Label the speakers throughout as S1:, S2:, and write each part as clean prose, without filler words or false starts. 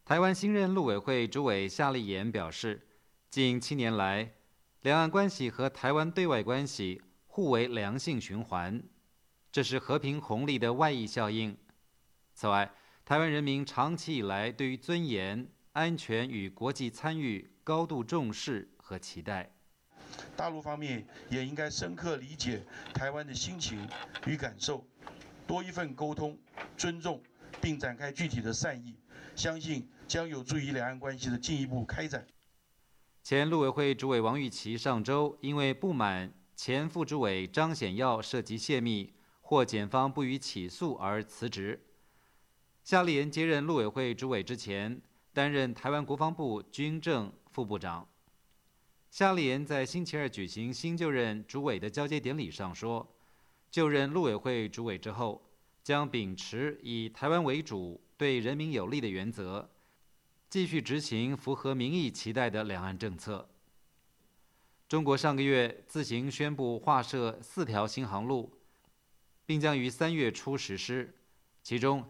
S1: 台湾新任陆委会主委夏立言表示，近7年来，两岸关系和台湾对外关系互为良性循环，这是和平红利的外溢效应。此外，台湾人民长期以来对于尊严、安全与国际参与高度重视和期待。
S2: 大陆方面也应该深刻理解台湾的心情与感受，多一份沟通、尊重，并展开具体的善意，相信将有助于两岸关系的进一步开展。
S1: 前陆委会主委王玉琦上周因为不满前副主委张显耀涉及泄密，获检方不予起诉而辞职。夏立言接任陆委会主委之前，担任台湾国防部军政副部长。夏立言在星期二举行新就任主委的交接典礼上说，就任陆委会主委之后，将秉持以台湾为主、对人民有利的原则，继续执行符合民意期待的两岸政策。中国上个月自行宣布划设4条新航路，并将于3月初实施，其中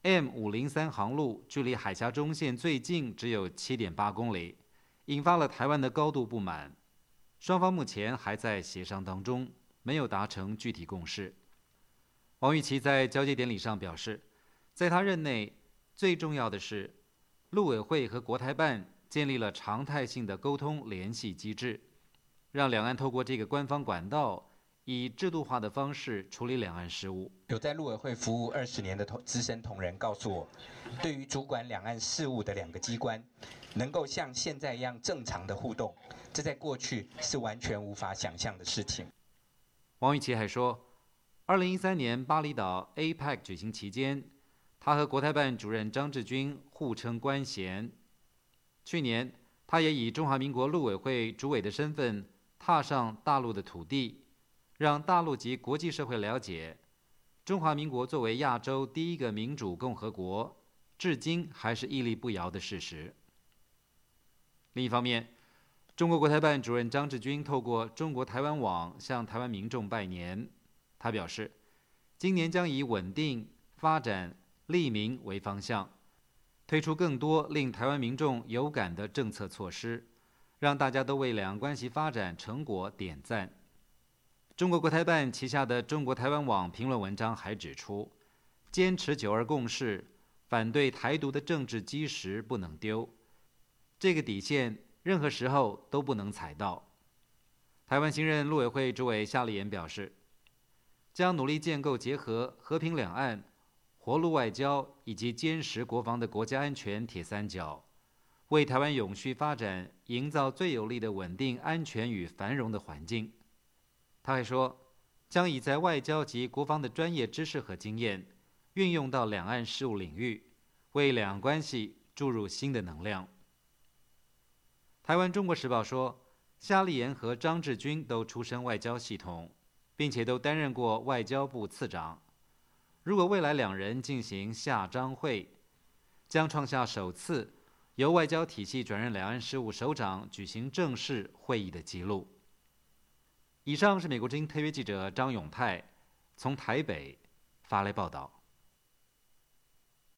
S1: M503 航路距离海峡中线最近只有 7.8 公里，引发了台湾的高度不满。双方目前还在协商当中，没有达成具体共识。王玉琦在交接典礼上表示，在他任内最重要的是，陆委会和国台办建立了常态性的沟通联系机制，让两岸透过这个官方管道，以制度化的方式处理两岸事务。
S3: 有在陆委会服务20年的资深同仁告诉我，对于主管两岸事务的2个机关，能够像现在一样正常的互动，这在过去是完全无法想象的事情。
S1: 王玉琦还说，2013年巴厘岛 APEC 举行期间，他和国台办主任张志军互称官衔。去年，他也以中华民国陆委会主委的身份踏上大陆的土地，让大陆及国际社会了解，中华民国作为亚洲第一个民主共和国，至今还是屹立不摇的事实。另一方面，中国国台办主任张志军透过中国台湾网向台湾民众拜年。他表示，今年将以稳定、发展、利民为方向，推出更多令台湾民众有感的政策措施，让大家都为两岸关系发展成果点赞。中国国台办旗下的中国台湾网评论文章还指出，坚持9·2共识，反对台独的政治基石不能丢，这个底线任何时候都不能踩到。台湾新任陆委会主委夏立言表示，将努力建构结合和平两岸、活路外交以及坚实国防的国家安全铁三角，为台湾永续发展营造最有利的稳定、安全与繁荣的环境。他还说，将以在外交及国防的专业知识和经验运用到两岸事务领域，为两岸关系注入新的能量。台湾中国时报说，夏立言和张志军都出身外交系统，并且都担任过外交部次长。如果未来2人进行夏张会，将创下首次由外交体系转任两岸事务首长举行正式会议的纪录。以上是美国之音特约记者张永泰从台北发来报道。